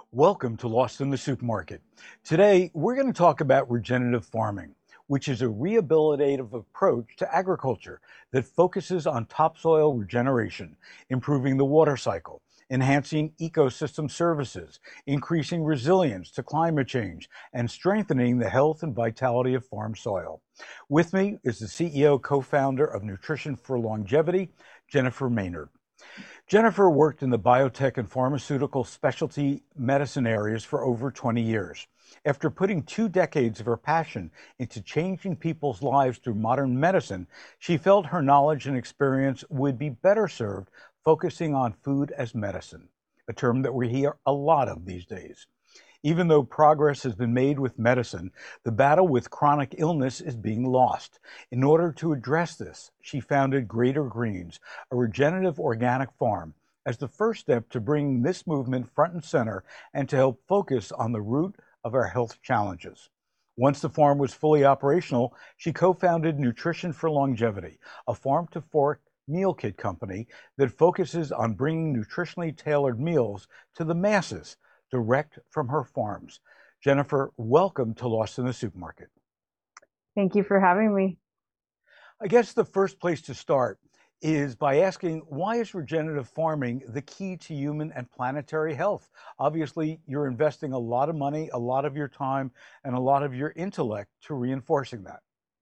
Welcome to Lost in the Supermarket. Today, we're going to talk about regenerative farming, which is a rehabilitative approach to agriculture that focuses on topsoil regeneration, improving the water cycle, enhancing ecosystem services, increasing resilience to climate change, and strengthening the health and vitality of farm soil. With me is the CEO, co-founder of Nutrition for Longevity, Jennifer Maynard. Jennifer worked in the biotech and pharmaceutical specialty medicine areas for over 20 years. After putting 2 decades of her passion into changing people's lives through modern medicine, she felt her knowledge and experience would be better served focusing on food as medicine, a term that we hear a lot of these days. Even though progress has been made with medicine, the battle with chronic illness is being lost. In order to address this, she founded Greater Greens, a regenerative organic farm, as the first step to bringing this movement front and center and to help focus on the root of our health challenges. Once the farm was fully operational, she co-founded Nutrition for Longevity, a farm-to-fork meal kit company that focuses on bringing nutritionally tailored meals to the masses direct from her farms. Jennifer, welcome to Lost in the Supermarket. Thank you for having me. I guess the first place to start is by asking, why is regenerative farming the key to human and planetary health? Obviously, you're investing a lot of money, a lot of your time, and a lot of your intellect to reinforcing that.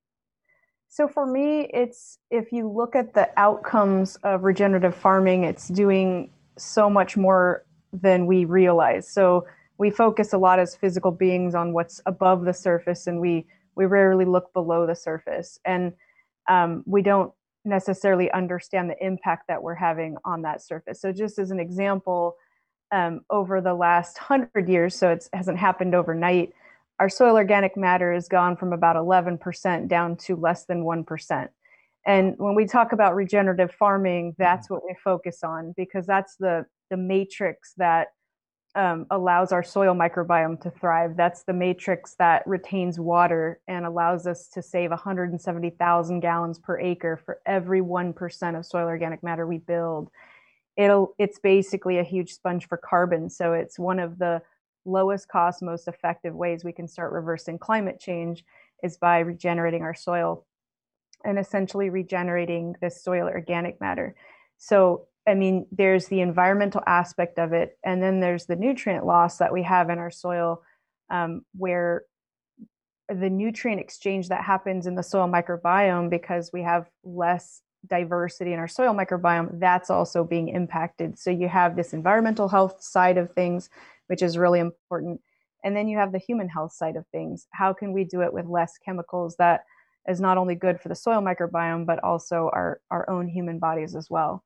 So for me, it's if you look at the outcomes of regenerative farming, it's doing so much more than we realize. So we focus a lot as physical beings on what's above the surface, and we rarely look below the surface. And we don't necessarily understand the impact that we're having on that surface. So just as an example, over the last 100 years, so it hasn't happened overnight, our soil organic matter has gone from about 11% down to less than 1%. And when we talk about regenerative farming, that's what we focus on, because that's the matrix that allows our soil microbiome to thrive. That's the matrix that retains water and allows us to save 170,000 gallons per acre for every 1% of soil organic matter we build. It's basically a huge sponge for carbon. So it's one of the lowest cost, most effective ways we can start reversing climate change is by regenerating our soil and essentially regenerating this soil organic matter. So I mean, there's the environmental aspect of it, and then there's the nutrient loss that we have in our soil, where the nutrient exchange that happens in the soil microbiome, because we have less diversity in our soil microbiome, that's also being impacted. So you have this environmental health side of things, which is really important. And then you have the human health side of things. How can we do it with less chemicals that is not only good for the soil microbiome, but also our own human bodies as well?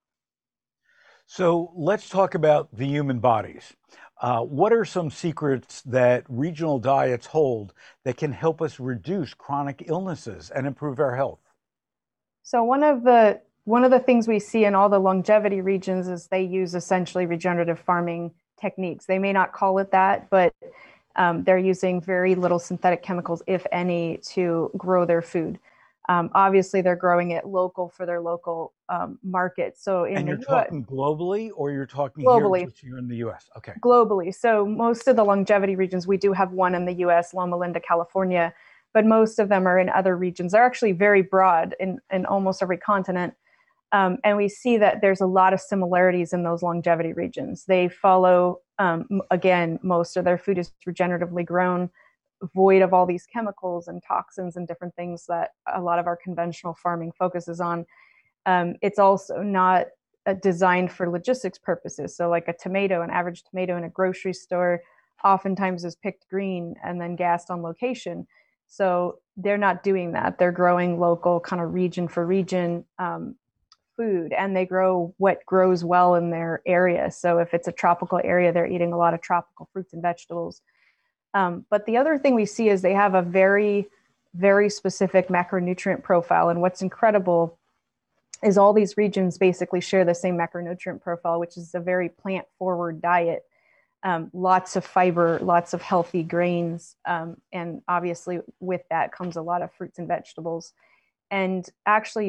So let's talk about the human bodies. What are some secrets that regional diets hold that can help us reduce chronic illnesses and improve our health? So one of the things we see in all the longevity regions is they use essentially regenerative farming techniques. They may not call it that, but they're using very little synthetic chemicals, if any, to grow their food. Obviously, they're growing it local for their local market. So And you're talking globally, or you're talking here, globally, just here in the US? Okay. globally. So most of the longevity regions, we do have one in the US, Loma Linda, California, but most of them are in other regions. They're actually very broad in almost every continent. And we see that there's a lot of similarities in those longevity regions. They follow, again, most of their food is regeneratively grown, void of all these chemicals and toxins and different things that a lot of our conventional farming focuses on. It's also not designed for logistics purposes. So like an average tomato in a grocery store oftentimes is picked green and then gassed on location. So they're not doing that. They're growing local, kind of region for region food, and they grow what grows well in their area. So if it's a tropical area, they're eating a lot of tropical fruits and vegetables. But the other thing we see is they have a very, very specific macronutrient profile. And what's incredible is all these regions basically share the same macronutrient profile, which is a very plant-forward diet. Lots of fiber, lots of healthy grains, and obviously with that comes a lot of fruits and vegetables. And actually,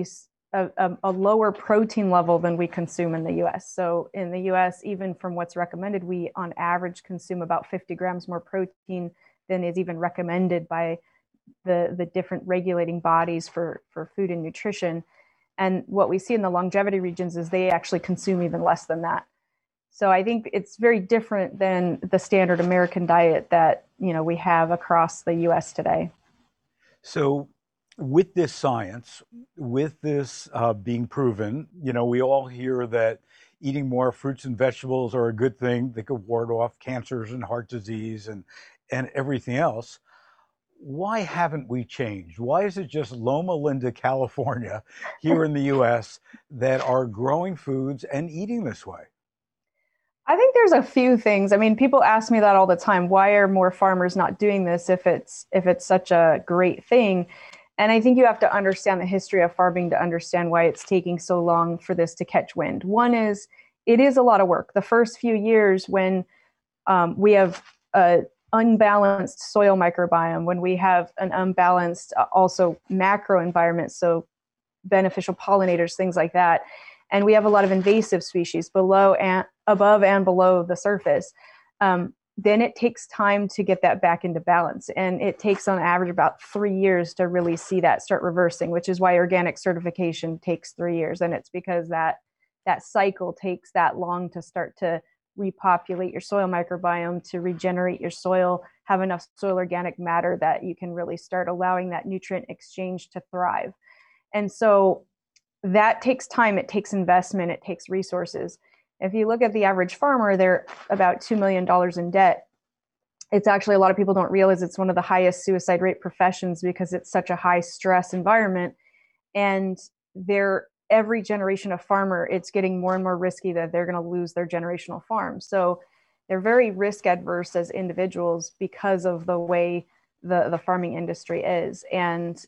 a lower protein level than we consume in the US. So in the US, even from what's recommended, we on average consume about 50 grams more protein than is even recommended by the different regulating bodies for food and nutrition. And what we see in the longevity regions is they actually consume even less than that. So I think it's very different than the standard American diet that we have across the US today. So, with this science, with this being proven, we all hear that eating more fruits and vegetables are a good thing. They could ward off cancers and heart disease and everything else. Why haven't we changed? Why is it just Loma Linda, California, here in the US, that are growing foods and eating this way? I think there's a few things. I mean, people ask me that all the time. Why are more farmers not doing this if it's such a great thing? And I think you have to understand the history of farming to understand why it's taking so long for this to catch wind. One is it is a lot of work. The first few years when we have a unbalanced soil microbiome, when we have an unbalanced also macro environment, so beneficial pollinators, things like that, and we have a lot of invasive species below and above and below the surface, then it takes time to get that back into balance. And it takes on average about 3 years to really see that start reversing, which is why organic certification takes 3 years. And it's because that cycle takes that long to start to repopulate your soil microbiome, to regenerate your soil, have enough soil organic matter that you can really start allowing that nutrient exchange to thrive. And so that takes time, it takes investment, it takes resources. If you look at the average farmer, they're about $2 million in debt. It's actually, a lot of people don't realize it's one of the highest suicide rate professions because it's such a high stress environment. And every generation of farmer, it's getting more and more risky that they're going to lose their generational farm. So they're very risk adverse as individuals because of the way the farming industry is. And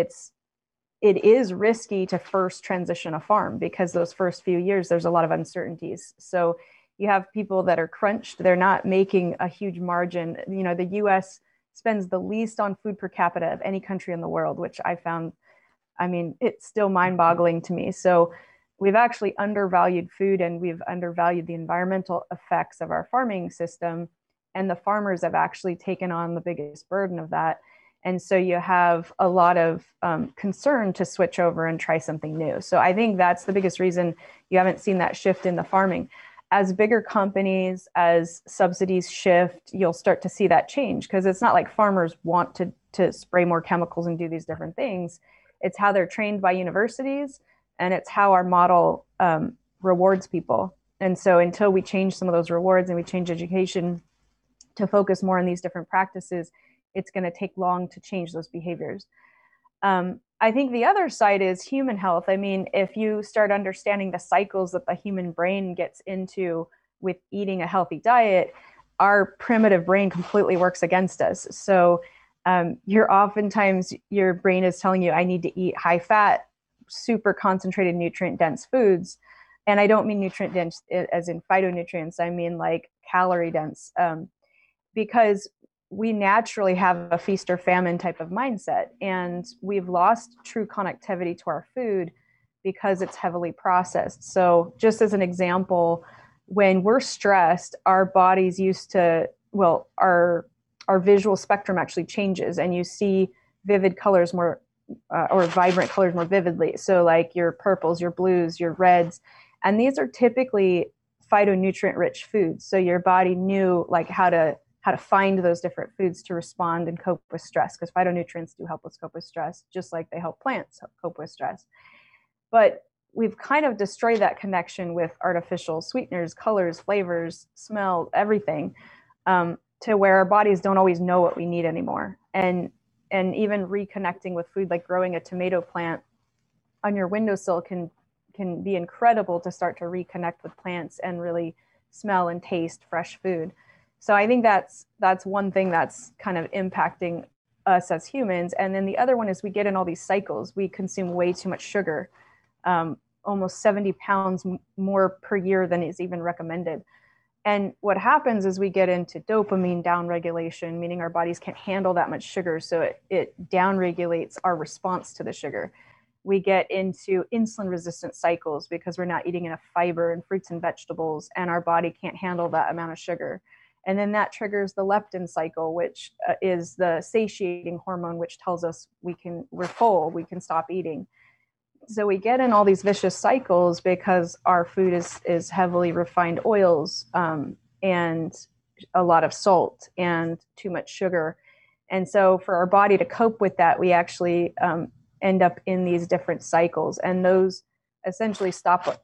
it is risky to first transition a farm because those first few years, there's a lot of uncertainties. So you have people that are crunched. They're not making a huge margin. The US spends the least on food per capita of any country in the world, which I found, I mean, it's still mind boggling to me. So we've actually undervalued food and we've undervalued the environmental effects of our farming system. And the farmers have actually taken on the biggest burden of that. And so you have a lot of concern to switch over and try something new. So I think that's the biggest reason you haven't seen that shift in the farming. As bigger companies, as subsidies shift, you'll start to see that change because it's not like farmers want to spray more chemicals and do these different things. It's how they're trained by universities, and it's how our model rewards people. And so until we change some of those rewards and we change education to focus more on these different practices, it's going to take long to change those behaviors. I think the other side is human health. I mean, if you start understanding the cycles that the human brain gets into with eating a healthy diet, our primitive brain completely works against us. So oftentimes your brain is telling you, I need to eat high fat, super concentrated, nutrient dense foods. And I don't mean nutrient dense as in phytonutrients. I mean like calorie dense, because we naturally have a feast or famine type of mindset, and we've lost true connectivity to our food because it's heavily processed. So just as an example, when we're stressed, our bodies our visual spectrum actually changes, and you see vivid colors more or vibrant colors more vividly. So like your purples, your blues, your reds, and these are typically phytonutrient rich foods. So your body knew like how to find those different foods to respond and cope with stress, because phytonutrients do help us cope with stress, just like they help plants cope with stress. But we've kind of destroyed that connection with artificial sweeteners, colors, flavors, smell, everything, to where our bodies don't always know what we need anymore. And even reconnecting with food, like growing a tomato plant on your windowsill can be incredible to start to reconnect with plants and really smell and taste fresh food. So I think that's one thing that's kind of impacting us as humans. And then the other one is we get in all these cycles. We consume way too much sugar, almost 70 pounds more per year than is even recommended. And what happens is we get into dopamine downregulation, meaning our bodies can't handle that much sugar. So it downregulates our response to the sugar. we get into insulin resistant cycles because we're not eating enough fiber and fruits and vegetables, and our body can't handle that amount of sugar. And then that triggers the leptin cycle, which is the satiating hormone, which tells us we're full, we can stop eating. So we get in all these vicious cycles because our food is heavily refined oils, and a lot of salt and too much sugar. And so for our body to cope with that, we actually end up in these different cycles, and those essentially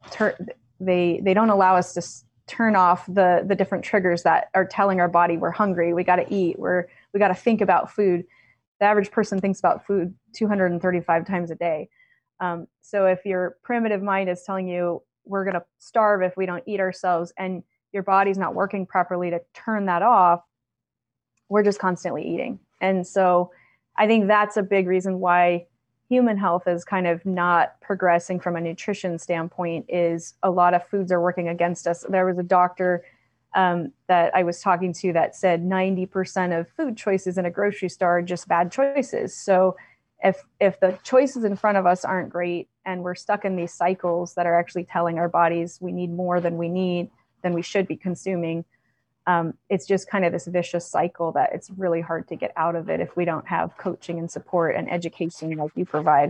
they don't allow us to turn off the different triggers that are telling our body we're hungry, we got to eat, we got to think about food. The average person thinks about food 235 times a day. So if your primitive mind is telling you we're going to starve if we don't eat ourselves, and your body's not working properly to turn that off, we're just constantly eating. And so I think that's a big reason why human health is kind of not progressing from a nutrition standpoint, is a lot of foods are working against us. There was a doctor that I was talking to that said 90% of food choices in a grocery store are just bad choices. So if the choices in front of us aren't great, and we're stuck in these cycles that are actually telling our bodies we need more than we should be consuming, it's just kind of this vicious cycle that it's really hard to get out of it if we don't have coaching and support and education like you provide.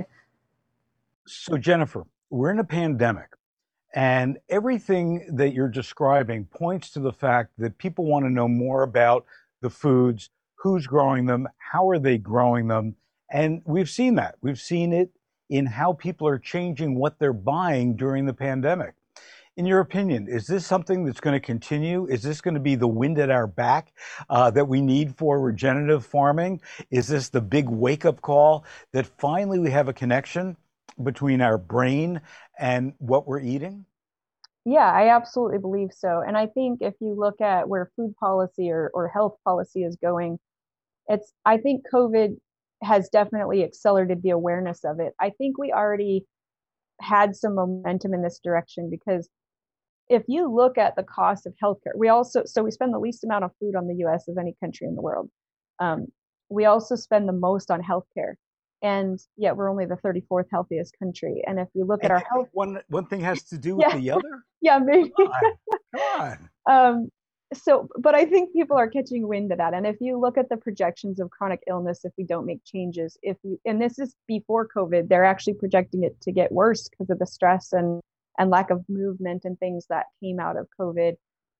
So, Jennifer, we're in a pandemic, and everything that you're describing points to the fact that people want to know more about the foods, who's growing them, how are they growing them. And we've seen that. We've seen it in how people are changing what they're buying during the pandemic. In your opinion, is this something that's going to continue? Is this going to be the wind at our back that we need for regenerative farming? Is this the big wake-up call that finally we have a connection between our brain and what we're eating? Yeah, I absolutely believe so. And I think if you look at where food policy or health policy is going, I think COVID has definitely accelerated the awareness of it. I think we already had some momentum in this direction, because if you look at the cost of healthcare, we spend the least amount of food on the US of any country in the world. Um, we also spend the most on healthcare, and yet we're only the 34th healthiest country. And if you look at And our health, one thing has to do with yeah, the other? yeah, maybe. Come on, come on. But I think people are catching wind of that. And if you look at the projections of chronic illness, if we don't make changes, and this is before COVID, they're actually projecting it to get worse because of the stress and lack of movement and things that came out of COVID.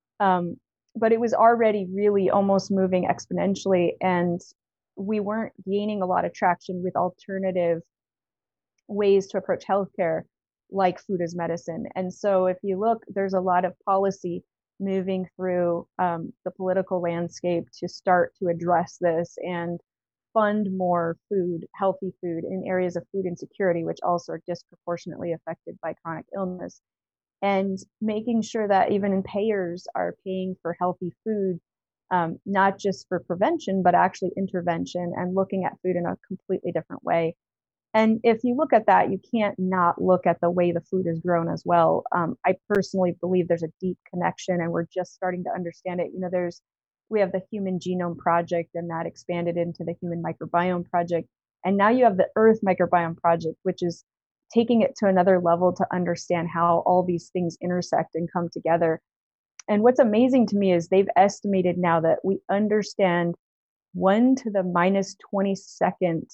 But it was already really almost moving exponentially, and we weren't gaining a lot of traction with alternative ways to approach healthcare, like food as medicine. And so if you look, there's a lot of policy moving through the political landscape to start to address this and fund more food, healthy food in areas of food insecurity, which also are disproportionately affected by chronic illness. And making sure that even payers are paying for healthy food, not just for prevention, but actually intervention, and looking at food in a completely different way. And if you look at that, you can't not look at the way the food is grown as well. I personally believe there's a deep connection, and we're just starting to understand it. We have the Human Genome Project, and that expanded into the Human Microbiome Project. And now you have the Earth Microbiome Project, which is taking it to another level to understand how all these things intersect and come together. And what's amazing to me is they've estimated now that we understand 1 to the minus 22nd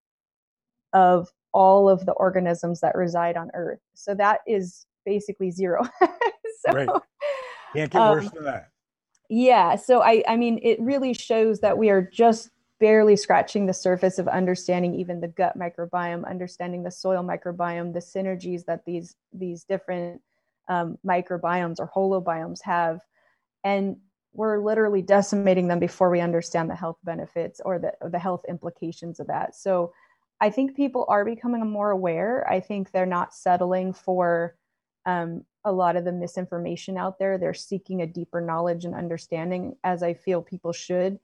of all of the organisms that reside on Earth. So that is basically zero. Right. Can't get worse than that. Yeah. So I mean, it really shows that we are just barely scratching the surface of understanding even the gut microbiome, understanding the soil microbiome, the synergies that these different microbiomes or holobiomes have. And we're literally decimating them before we understand the health benefits or the health implications of that. So I think people are becoming more aware. I think they're not settling for a lot of the misinformation out there. They're seeking a deeper knowledge and understanding, as I feel people should.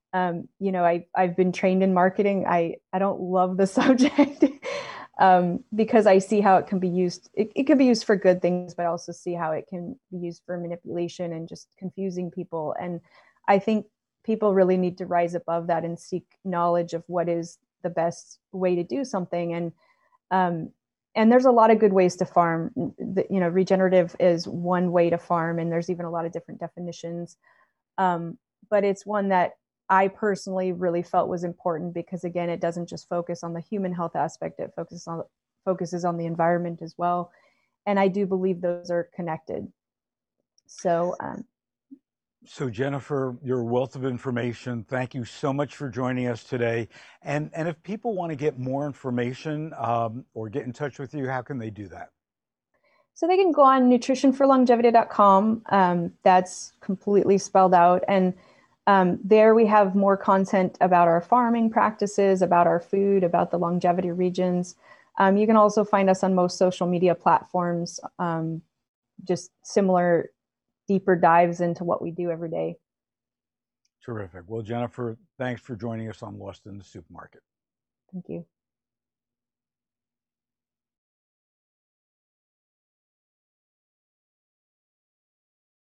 I've been trained in marketing. I don't love the subject because I see how it can be used. It can be used for good things, but I also see how it can be used for manipulation and just confusing people. And I think people really need to rise above that and seek knowledge of what is the best way to do something. And And there's a lot of good ways to farm. Regenerative is one way to farm, and there's even a lot of different definitions. But it's one that I personally really felt was important because, again, it doesn't just focus on the human health aspect; it focuses on the environment as well. And I do believe those are connected. So, So Jennifer, you're a wealth of information. Thank you so much for joining us today. And if people want to get more information or get in touch with you, how can they do that? So they can go on nutritionforlongevity.com. That's completely spelled out. And there we have more content about our farming practices, about our food, about the longevity regions. You can also find us on most social media platforms, just similar, deeper dives into what we do every day. Terrific. Well, Jennifer, thanks for joining us on Lost in the Supermarket. Thank you.